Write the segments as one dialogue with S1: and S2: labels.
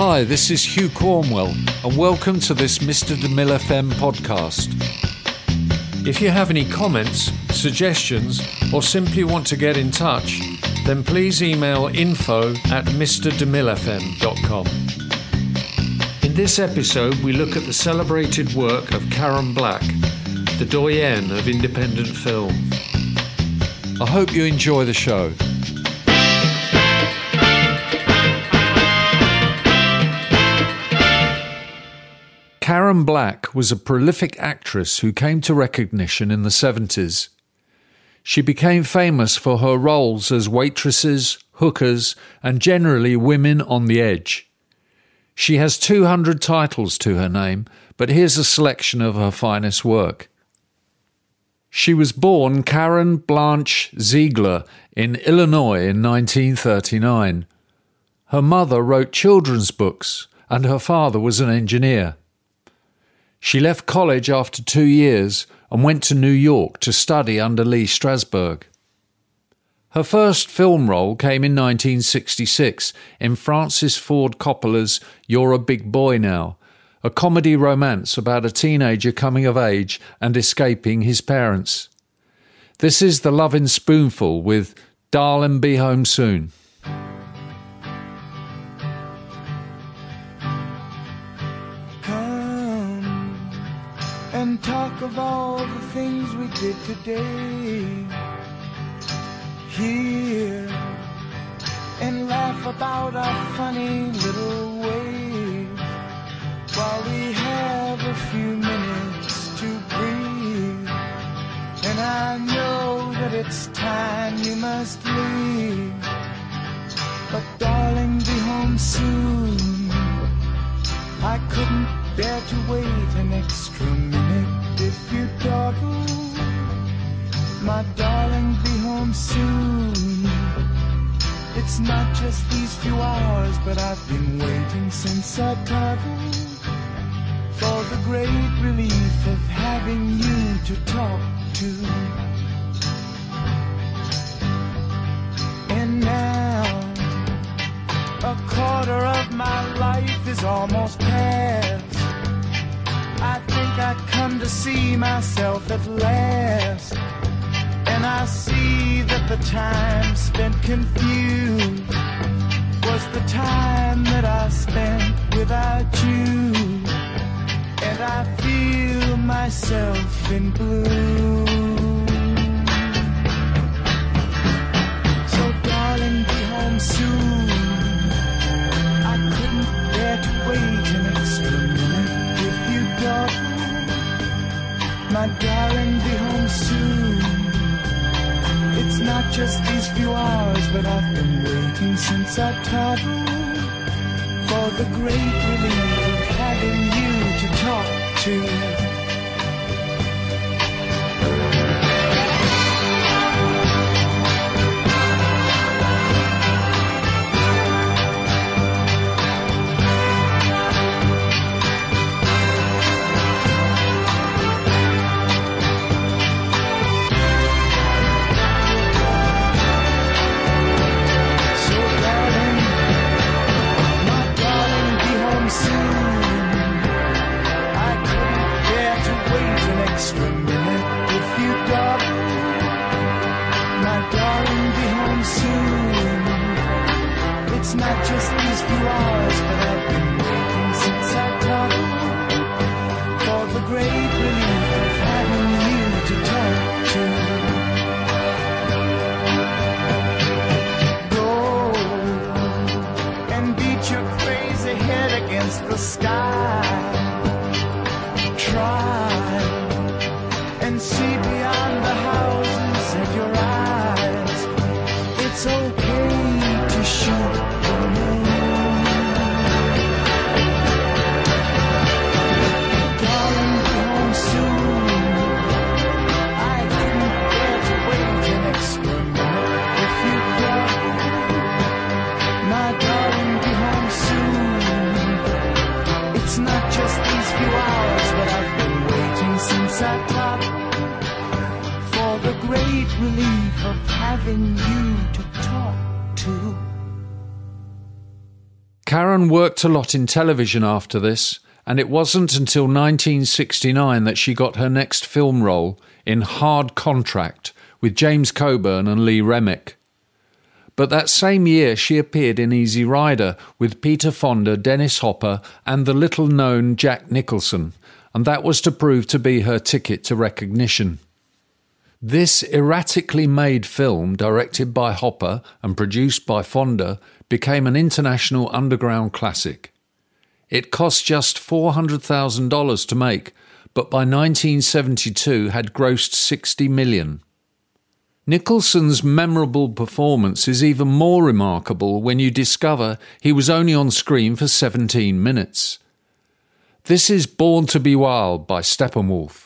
S1: Hi, this is Hugh Cornwell, and welcome to this Mr. DeMille FM podcast.
S2: If you have any comments, suggestions, or simply want to get in touch, then please email info@mrdemillefm.com. In this episode, we look at the celebrated work of Karen Black, the doyenne of independent film.
S1: I hope you enjoy the show. Karen Black was a prolific actress who came to recognition in the 70s. She became famous for her roles as waitresses, hookers, and generally women on the edge. She has 200 titles to her name, but here's a selection of her finest work. She was born Karen Blanche Ziegler in Illinois in 1939. Her mother wrote children's books, and her father was an engineer. She left college after 2 years and went to New York to study under Lee Strasberg. Her first film role came in 1966 in Francis Ford Coppola's You're a Big Boy Now, a comedy romance about a teenager coming of age and escaping his parents. This is The Lovin' Spoonful with Darlin' Be Home Soon.
S3: And talk of all the things we did today. Here and laugh about our funny little ways while we have a few minutes to breathe. And I know that it's time you must leave, but darling, be home soon. I couldn't bear to wait an extra minute if you dawdle. My darling, be home soon. It's not just these few hours, but I've been waiting since I toddled for the great relief of having you to talk to. And now a quarter of my life is almost past. I think I come to see myself at last, and I see that the time spent confused was the time that I spent without you, and I feel myself in blue. So darling, be home soon. I couldn't bear to wait an extra minute if you dawdle. My darling, be home soon. It's not just these few hours, but I've been waiting since I toddled for the great relief of having you to talk to. It's not just these few hours, but I've been waiting since I toddled for the great relief of having you to talk to. Go and beat your crazy head against the sky. Try and see beyond the houses and your eyes. It's okay to shoot. Relief of having you to talk to.
S1: Karen worked a lot in television after this, and it wasn't until 1969 that she got her next film role in Hard Contract with James Coburn and Lee Remick. But that same year she appeared in Easy Rider with Peter Fonda, Dennis Hopper and the little-known Jack Nicholson, and that was to prove to be her ticket to recognition. This erratically made film, directed by Hopper and produced by Fonda, became an international underground classic. It cost just $400,000 to make, but by 1972 had grossed $60 million. Nicholson's memorable performance is even more remarkable when you discover he was only on screen for 17 minutes. This is Born to be Wild by Steppenwolf.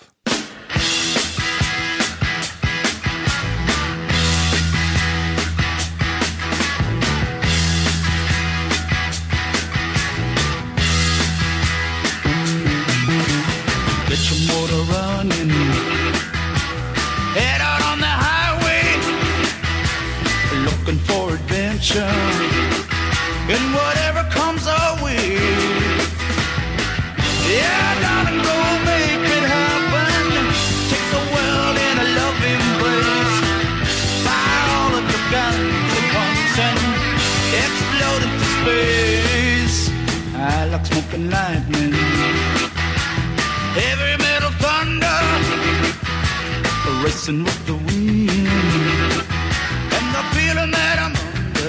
S3: Get your motor running, head out on the highway, looking for adventure, and whatever comes our way. Yeah, darling, go make it happen. Take the world in a love embrace. Fire all of your guns at once and explode into space. I like smoking lightning, heavy metal thunder, racing with the wind, and the feeling that I'm under.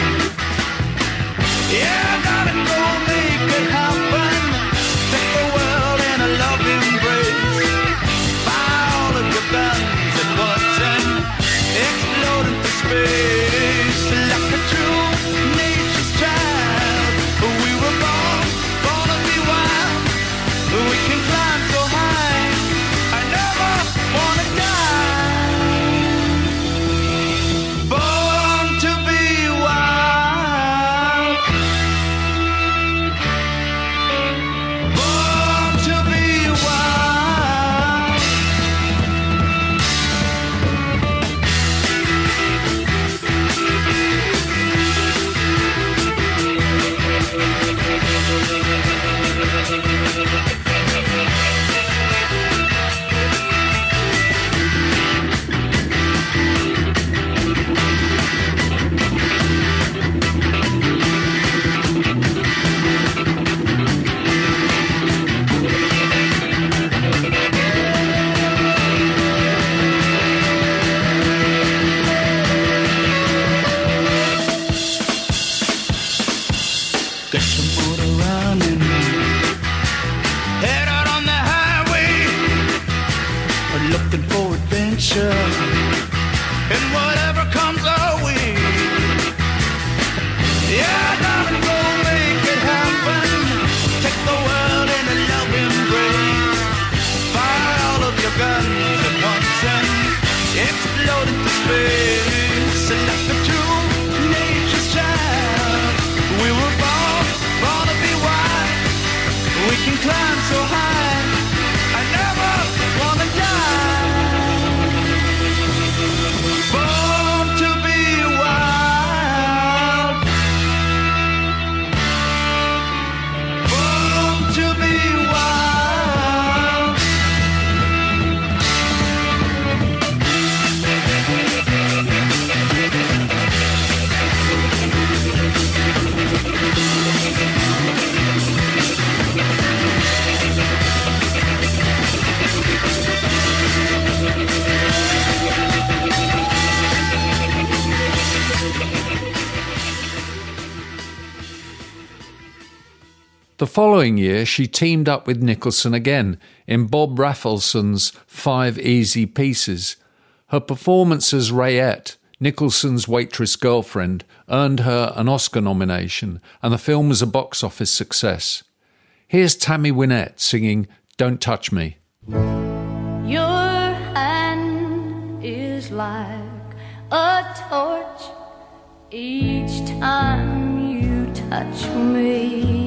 S3: Yeah, darling, go make it happen. Take the world in a love embrace. Fire all of your guns at once and explode into space. Like a true nature's child, we were born to be wild. We can climb so high, I never wanna die. Born to be wild. Born to be wild. Get your motor running, head out on the highway, looking for adventure, and whatever comes our way. Yeah, darling, go make it happen. Take the world in a love embrace. Fire all of your guns at once and explode into space. Like a true nature's child, we were born to be wild. We can climb so high, I never wanna die. Born to be wild. Born to be wild.
S1: The following year, she teamed up with Nicholson again in Bob Rafelson's 5 Easy Pieces. Her performance as Rayette, Nicholson's waitress girlfriend, earned her an Oscar nomination, and the film was a box office success. Here's Tammy Wynette singing Don't Touch Me.
S4: Your hand is like a torch each time you touch me.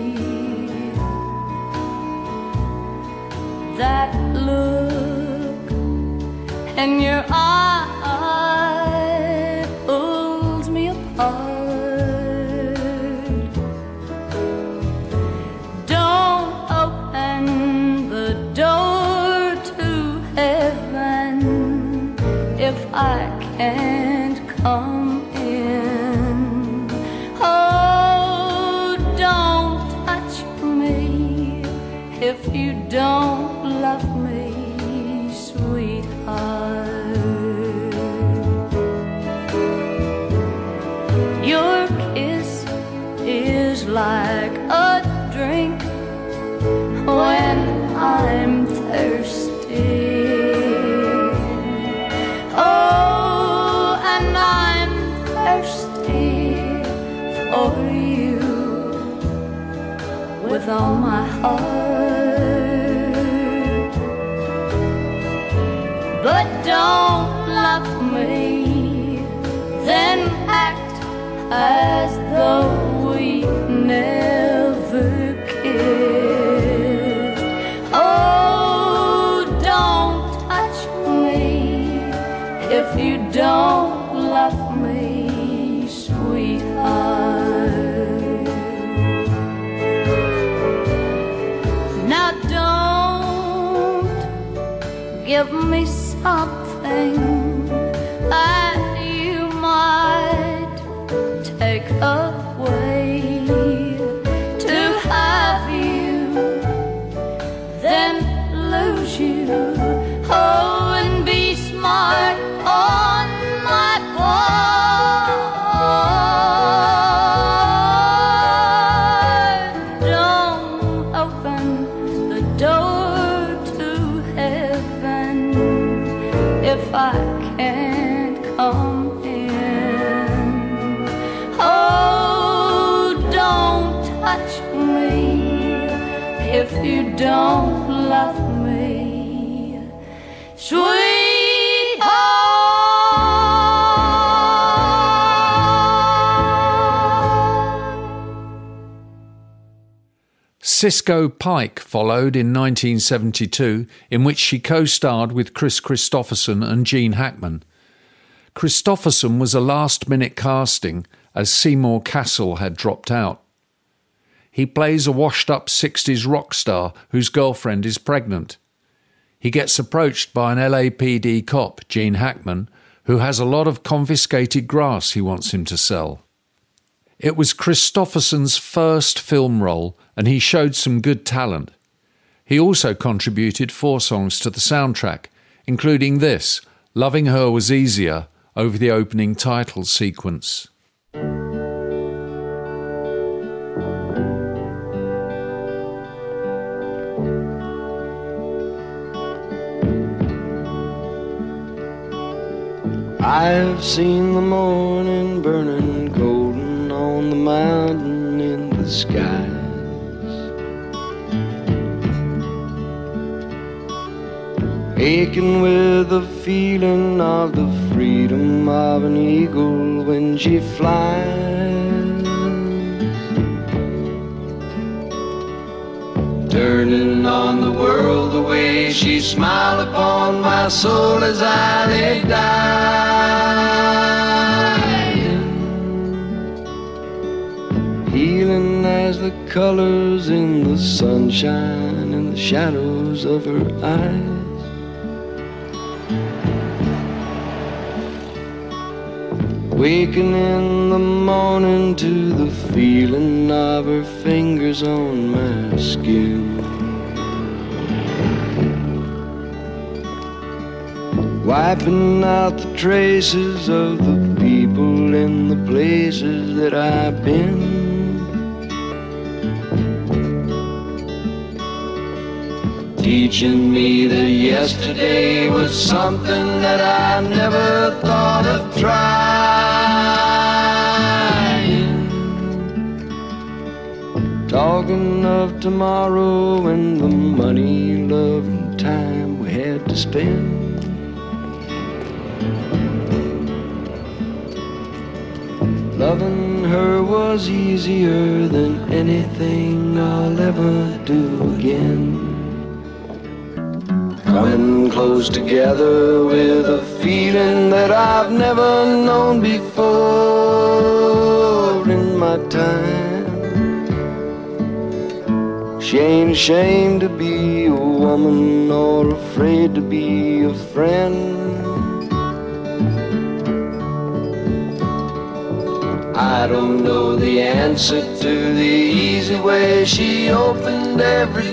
S4: That look in your eye pulls me apart. if I can't come in. Oh, don't touch me if you don't love me, sweetheart. Your kiss is like a drink when I'm thirsty. Oh, and I'm thirsty for you with all my heart. But don't love me, then act as though we never kissed. Oh, don't touch me if you don't love me, sweetheart. Now don't give me something that you might take away to have you, then lose you. Oh, and be smart on my part. Don't open the door to heaven if I can't come in. Oh, don't touch me if you don't love me, sweetheart.
S1: Cisco Pike followed in 1972, in which she co-starred with Chris Christopherson and Gene Hackman. Christopherson was a last-minute casting as Seymour Cassel had dropped out. He plays a washed-up 60s rock star whose girlfriend is pregnant. He gets approached by an LAPD cop, Gene Hackman, who has a lot of confiscated grass he wants him to sell. It was Christopherson's first film role, and he showed some good talent. He also contributed 4 songs to the soundtrack, including this, Loving Her Was Easier, over the opening title sequence.
S3: I've seen the morning burning golden on the mountain in the skies. Aching with the feeling of the freedom of an eagle when she flies. Turning on the world the way she smiled upon my soul as I lay dying. Healing as the colors in the sunshine and the shadows of her eyes. Waking in the morning to the feeling of her fingers on my skin. Wiping out the traces of the people and the places that I've been. Teaching me that yesterday was something that I never thought of trying. Talking of tomorrow and the money, love, and time we had to spend. Loving her was easier than anything I'll ever do again. Coming close together with a feeling that I've never known before in my time. She ain't ashamed to be a woman or afraid to be a friend.
S5: I don't know the answer to the easy way she opened every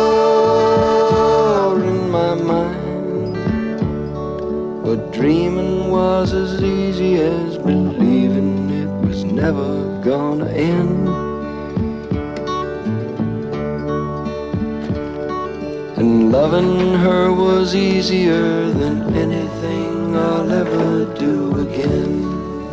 S5: door in my mind. But dreaming was as easy as believing it was never gonna end. And loving her was easier than anything I'll ever do again.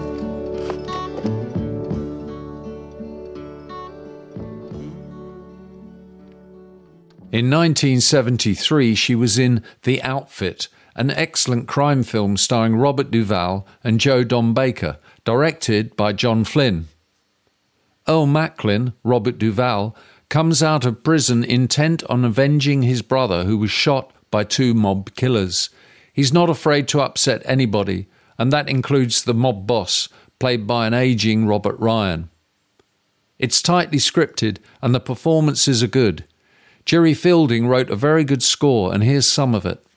S1: In 1973, she was in The Outfit, an excellent crime film starring Robert Duvall and Joe Don Baker, directed by John Flynn. Earl Macklin, Robert Duvall, comes out of prison intent on avenging his brother who was shot by two mob killers. He's not afraid to upset anybody, and that includes the mob boss, played by an aging Robert Ryan. It's tightly scripted, and the performances are good. Jerry Fielding wrote a very good score, and here's some of it.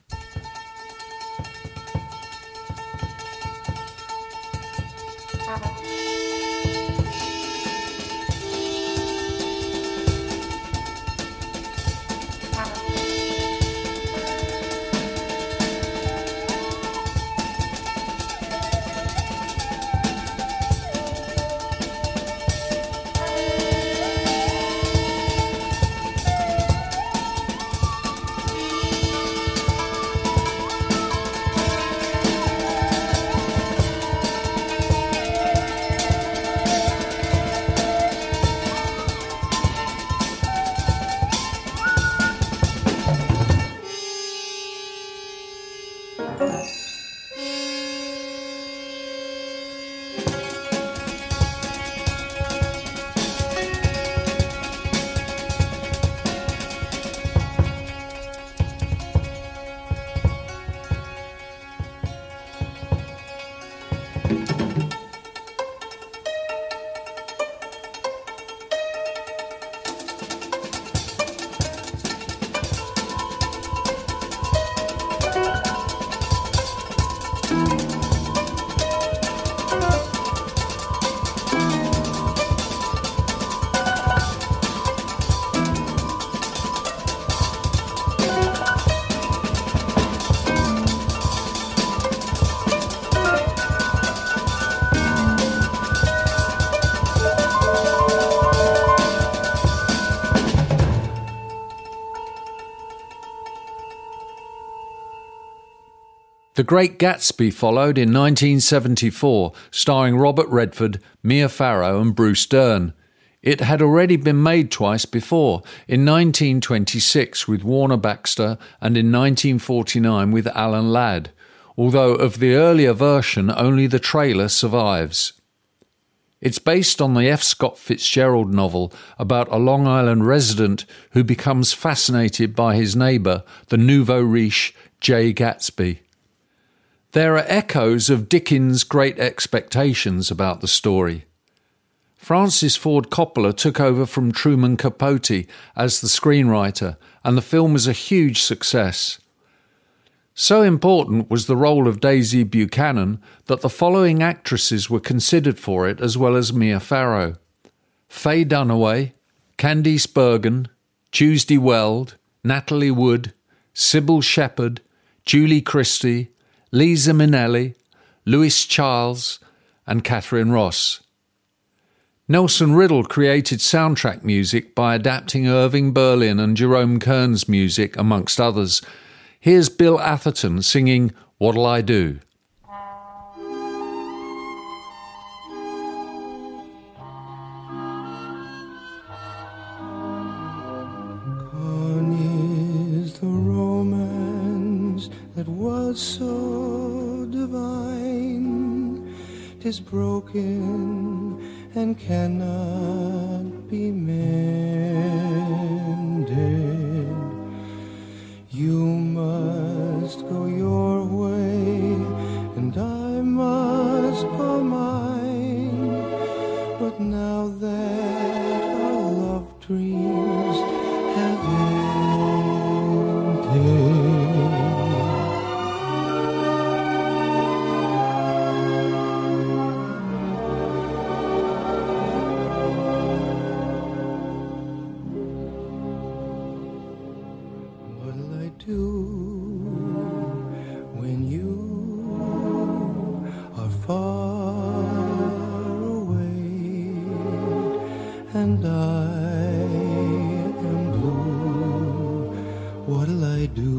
S1: The Great Gatsby followed in 1974, starring Robert Redford, Mia Farrow and Bruce Dern. It had already been made twice before, in 1926 with Warner Baxter and in 1949 with Alan Ladd, although of the earlier version only the trailer survives. It's based on the F. Scott Fitzgerald novel about a Long Island resident who becomes fascinated by his neighbour, the nouveau riche Jay Gatsby. There are echoes of Dickens' Great Expectations about the story. Francis Ford Coppola took over from Truman Capote as the screenwriter, and the film was a huge success. So important was the role of Daisy Buchanan that the following actresses were considered for it as well as Mia Farrow: Faye Dunaway, Candice Bergen, Tuesday Weld, Natalie Wood, Sybil Shepherd, Julie Christie, Liza Minnelli, Louis Charles, and Catherine Ross. Nelson Riddle created soundtrack music by adapting Irving Berlin and Jerome Kern's music, amongst others. Here's Bill Atherton singing What'll I Do?
S3: Gone is the romance that was so divine. 'Tis broken and cannot be mended. You must go your way, and I must go mine. But now that our love dreams have ended, and I am blue. What'll I do?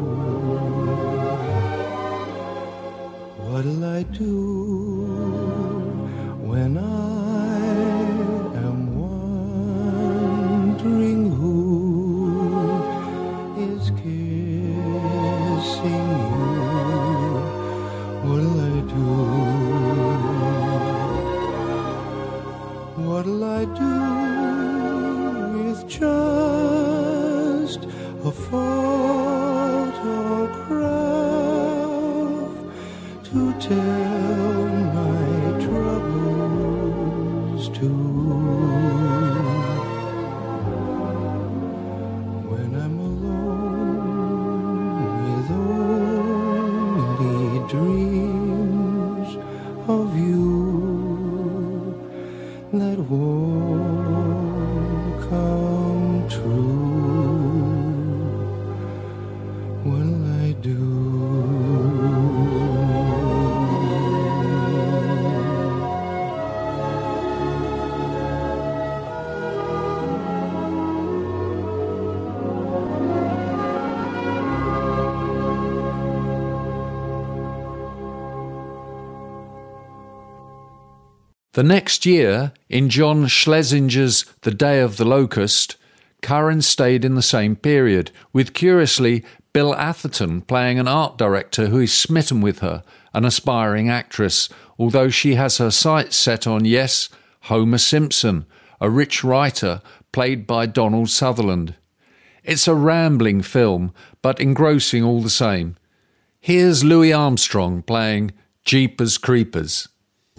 S3: What'll I do when I am wondering who is kissing you? What'll I do? What'll I do with just a photograph to tell my troubles to? When I'm alone with only dreams of you that won't come true, what'll I do?
S1: The next year, in John Schlesinger's The Day of the Locust, Curran stayed in the same period, with, curiously, Bill Atherton playing an art director who is smitten with her, an aspiring actress, although she has her sights set on, yes, Homer Simpson, a rich writer played by Donald Sutherland. It's a rambling film, but engrossing all the same. Here's Louis Armstrong playing Jeepers Creepers.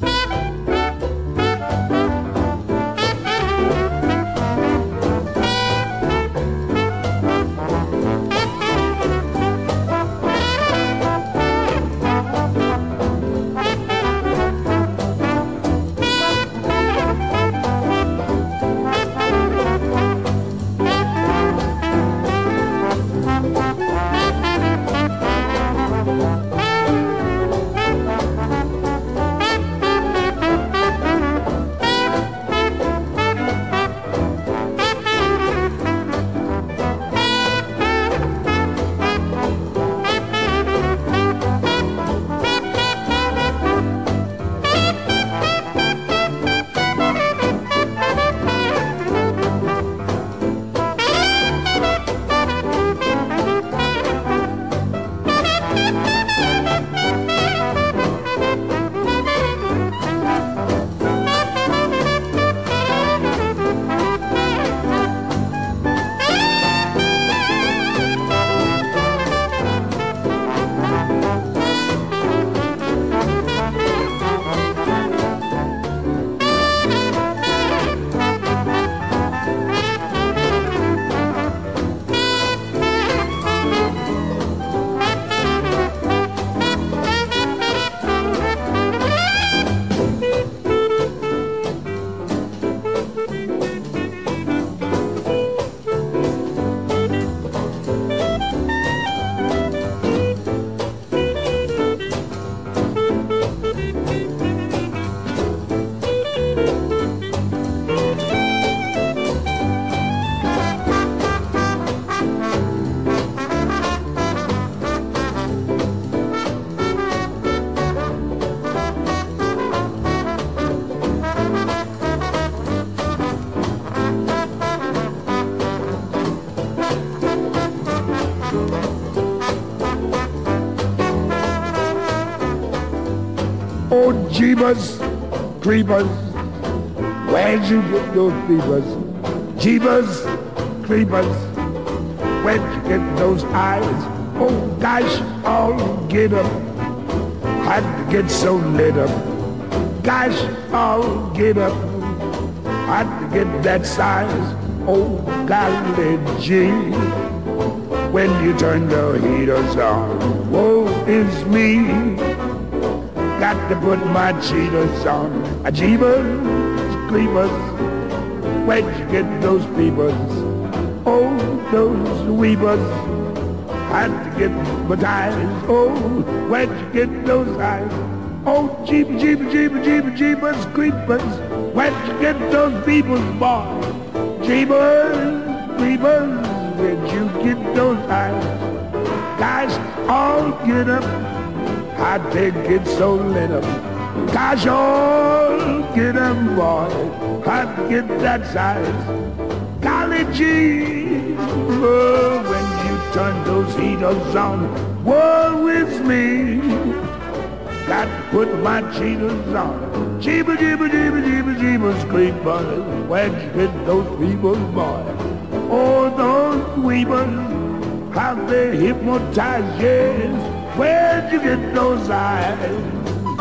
S6: Oh, Jeebus Creepers, where'd you get those peepers? Jeebus Creepers, where'd you get those eyes? Oh, gosh, all get up, had to get so lit up. Gosh, all get up, had to get that size. Oh, golly gee, when you turn the heaters on, woe is me. Got to put my cheaters on. A Jeebus Creepers, where'd you get those peepers? Oh, those weepers, had to get my eyes. Oh, where'd you get those eyes? Oh, Jeepers creepers, where'd you get those beavers, boy? Jeepers creepers, where'd you get those eyes? Guys, all get up, how'd they get so lit up? Gosh, all get up, boy, how'd get that size? Golly gee, oh, when you turn those heaters on, woe is me. Got to put my cheaters on. Jeebus creepers, where'd you get those people, boy? Oh, those weavers, how they hypnotize, yes. Where'd you get those eyes?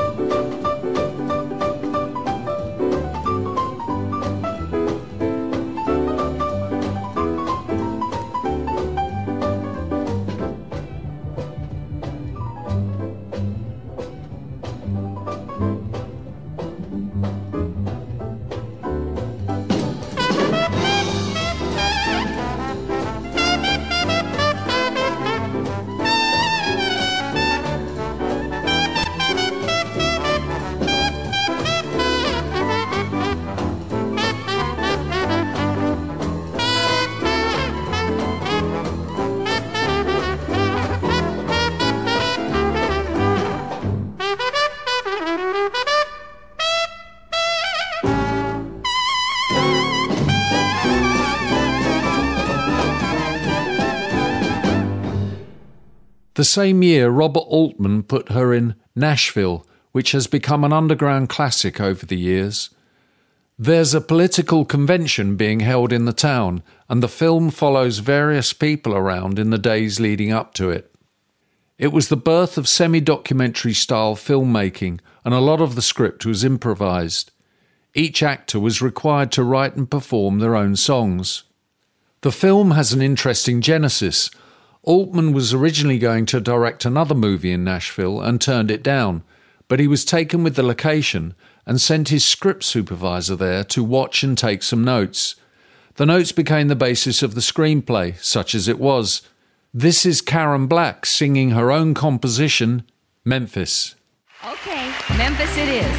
S1: The same year, Robert Altman put her in Nashville, which has become an underground classic over the years. There's a political convention being held in the town, and the film follows various people around in the days leading up to it. It was the birth of semi-documentary style filmmaking, and a lot of the script was improvised. Each actor was required to write and perform their own songs. The film has an interesting genesis. Altman was originally going to direct another movie in Nashville and turned it down, but he was taken with the location and sent his script supervisor there to watch and take some notes. The notes became the basis of the screenplay, such as it was. This is Karen Black singing her own composition, Memphis.
S7: Okay, Memphis it is.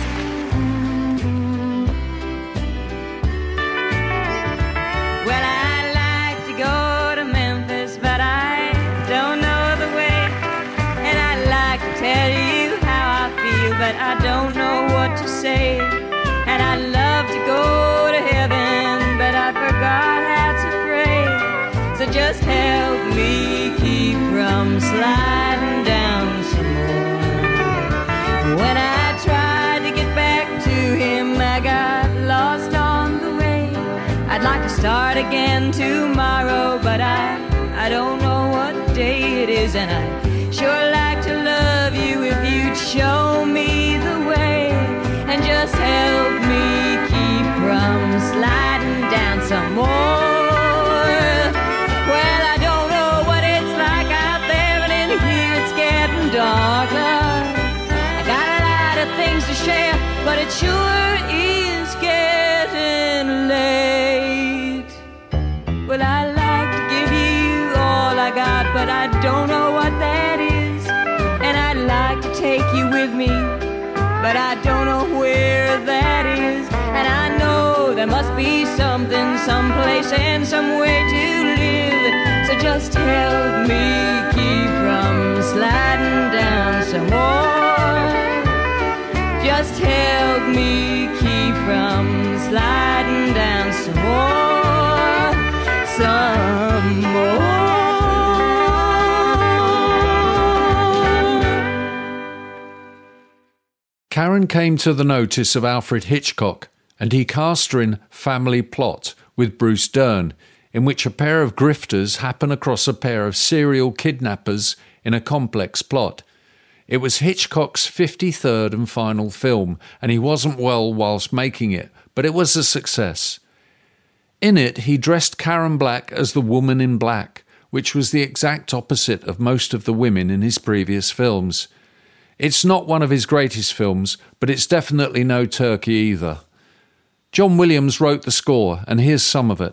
S7: Well, I like to go to Memphis, but I don't know the way. And I like to tell you how I feel, but I don't know what to say. And I love to go to heaven, but I forgot how to pray. So just help me keep from sliding down some more. When I tried to get back to him, I got lost on the way. I'd like to start again tomorrow, but I don't know what day it is. And I'd sure like to love you if you'd show me the way. And just help me keep from sliding down some more. Well, I don't know what it's like out there, but in here it's getting darker. I got a lot of things to share, but it sure is getting late. Well, I like to give you all I got, but I don't know what that is. And I'd like to take you with me, but I don't know where that is. And I know there must be something, someplace and some way to live. So just help me keep from sliding down some more. Just help me keep from sliding down some more. Some more.
S1: Karen came to the notice of Alfred Hitchcock, and he cast her in Family Plot with Bruce Dern, in which a pair of grifters happen across a pair of serial kidnappers in a complex plot. It was Hitchcock's 53rd and final film, and he wasn't well whilst making it, but it was a success. In it, he dressed Karen Black as the Woman in Black, which was the exact opposite of most of the women in his previous films. It's not one of his greatest films, but it's definitely no turkey either. John Williams wrote the score, and here's some of it.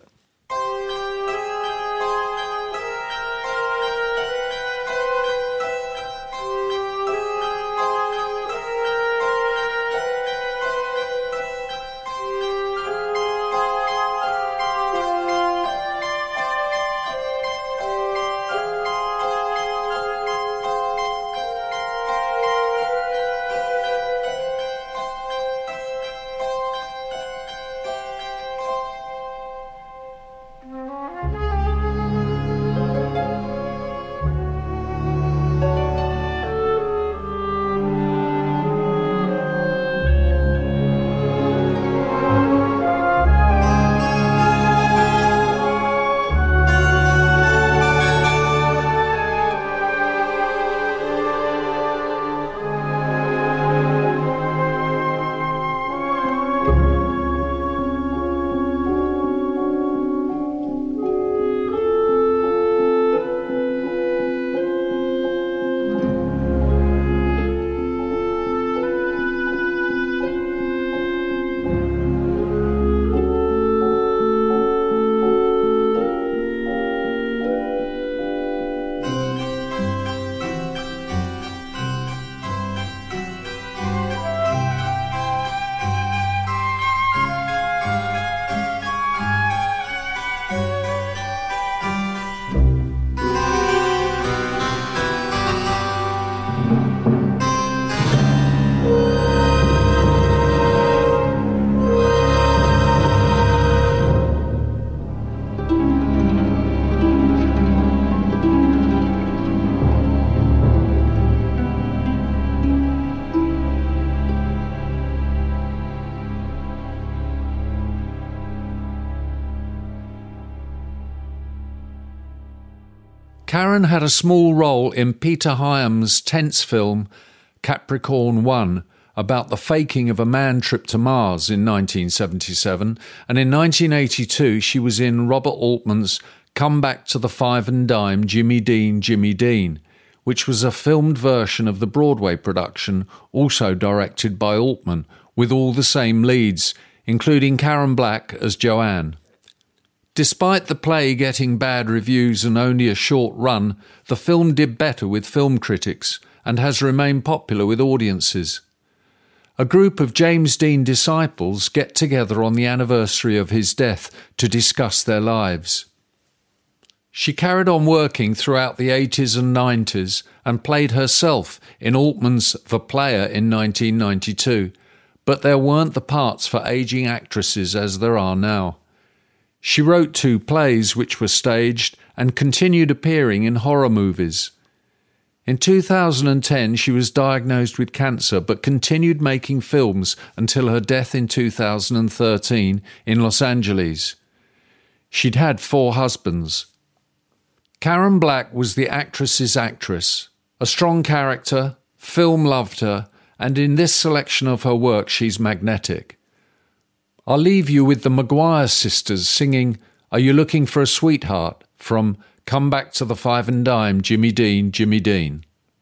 S1: Karen had a small role in Peter Hyam's tense film Capricorn 1 about the faking of a manned trip to Mars in 1977, and in 1982 she was in Robert Altman's Come Back to the Five and Dime, Jimmy Dean, Jimmy Dean, which was a filmed version of the Broadway production, also directed by Altman, with all the same leads, including Karen Black as Joanne. Despite the play getting bad reviews and only a short run, the film did better with film critics and has remained popular with audiences. A group of James Dean disciples get together on the anniversary of his death to discuss their lives. She carried on working throughout the 80s and 90s and played herself in Altman's The Player in 1992, but there weren't the parts for ageing actresses as there are now. She wrote 2 plays which were staged and continued appearing in horror movies. In 2010, she was diagnosed with cancer but continued making films until her death in 2013 in Los Angeles. She'd had 4 husbands. Karen Black was the actress's actress. A strong character, film loved her, and in this selection of her work she's magnetic. I'll leave you with the Maguire sisters singing Are You Looking for a Sweetheart from Come Back to the Five and Dime, Jimmy Dean, Jimmy Dean.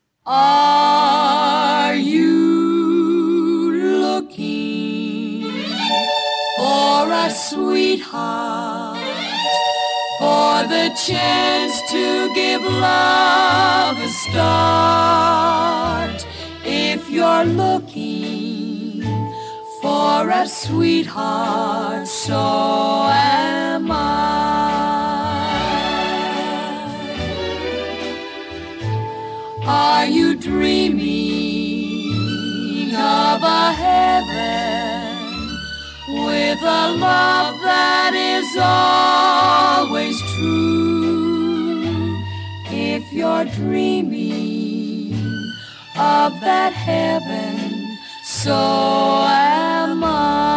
S4: Are you looking for a sweetheart, for the chance to give love a start? If you're looking for a sweetheart, so am I. Are you dreaming of a heaven with a love that is always true? If you're dreaming of that heaven, so am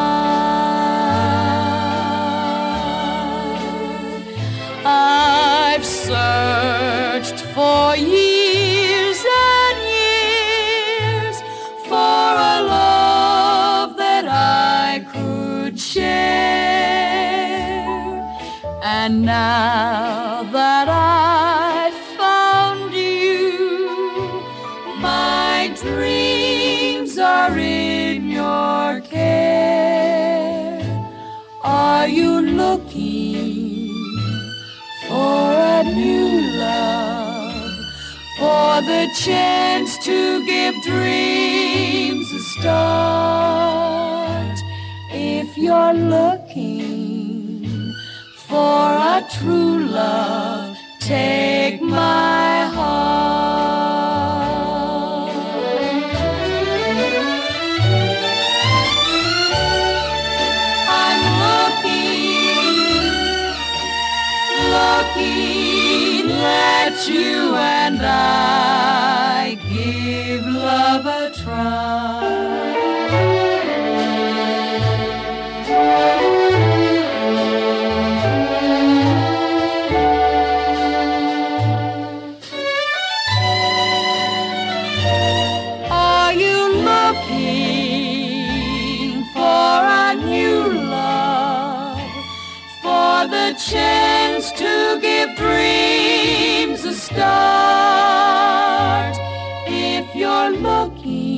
S4: I. I've searched for years and years for a love that I could share, and now that I found you, my dreams are in your care. Are you looking for a new love, for the chance to give dreams a start? If you're looking for a true love, take my heart. I'm looking, let you and I give love a try. Are you looking for a new love, for the chance to give dreams a start? If you're looking